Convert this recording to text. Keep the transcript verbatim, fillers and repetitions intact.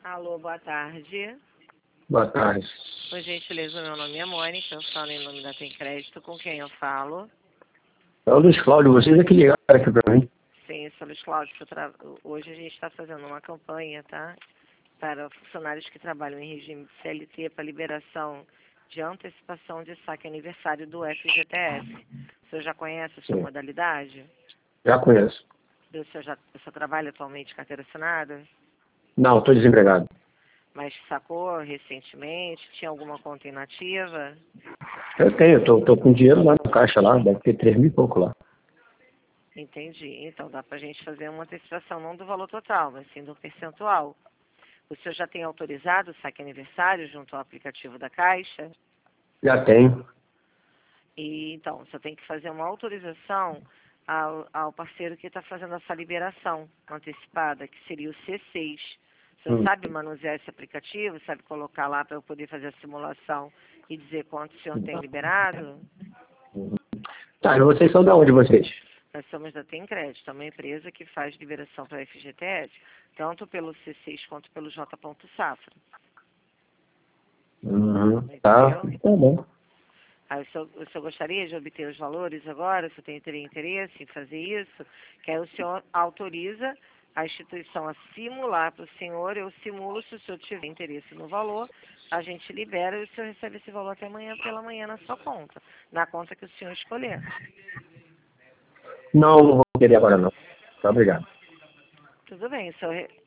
Alô, boa tarde. Boa tarde. Por gentileza, meu nome é Mônica, eu falo em nome da Tem Crédito. Com quem eu falo? É o Luiz Cláudio, vocês é que ligaram aqui pra mim. Sim, sou Luiz Cláudio. eu tra- Hoje a gente está fazendo uma campanha, tá? Para funcionários que trabalham em regime de C L T para liberação de antecipação de saque aniversário do F G T S. O senhor já conhece essa Sim. modalidade? Já conheço. O senhor, já, o senhor trabalha atualmente em carteira assinada? Não, estou desempregado. Mas sacou recentemente? Tinha alguma conta inativa? Eu tenho, tô, tô com dinheiro lá na caixa lá, deve ter três mil e pouco lá. Entendi. Então dá para a gente fazer uma antecipação não do valor total, mas sim do percentual. O senhor já tem autorizado o saque aniversário junto ao aplicativo da Caixa? Já tenho. E então, o senhor tem que fazer uma autorização ao, ao parceiro que está fazendo essa liberação antecipada, que seria o C seis. O senhor Hum. sabe manusear esse aplicativo? Sabe colocar lá para eu poder fazer a simulação e dizer quanto o senhor tem liberado? Tá, e vocês são de onde, vocês? Nós somos da Tem Crédito, uma empresa que faz liberação para a F G T S, tanto pelo C seis quanto pelo J. Safra. Uhum. Tá, tá bom. Aí o senhor, o senhor gostaria de obter os valores agora? O senhor tem, teria interesse em fazer isso? Que aí o senhor autoriza a instituição a simular para o senhor, eu simulo se o senhor tiver interesse no valor, a gente libera e o senhor recebe esse valor até amanhã pela manhã na sua conta, na conta que o senhor escolher. Não, não vou querer agora não. Tá, obrigado. Tudo bem, o senhor...